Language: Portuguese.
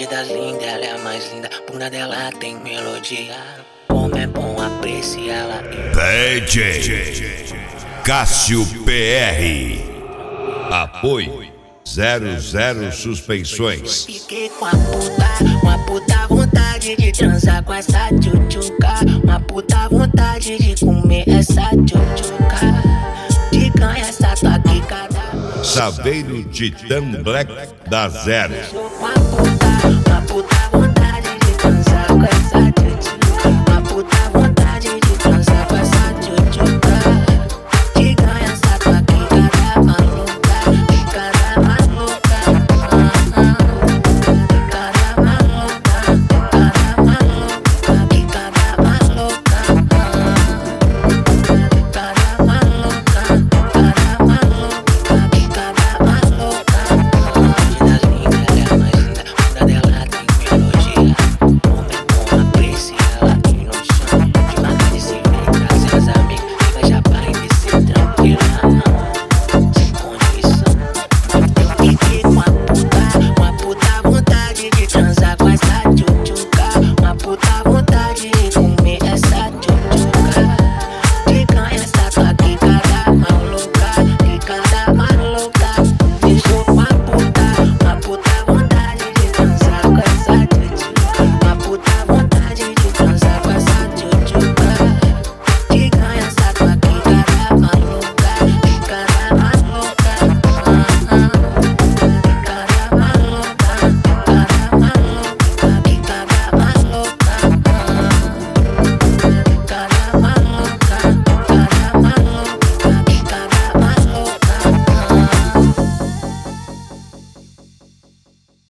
bonde das lindas, ela é a mais linda. Bunda dela tem melodia. Como é bom, aprecia ela. DJ Cássio PR. Apoio 00 Suspensões. Fiquei com uma puta vontade de transar com essa tchutchuca. Uma puta vontade de comer essa tchutchuca. De ganhar essa tua quicada. Saveiro Titã Black da Zero. Uma puta vontade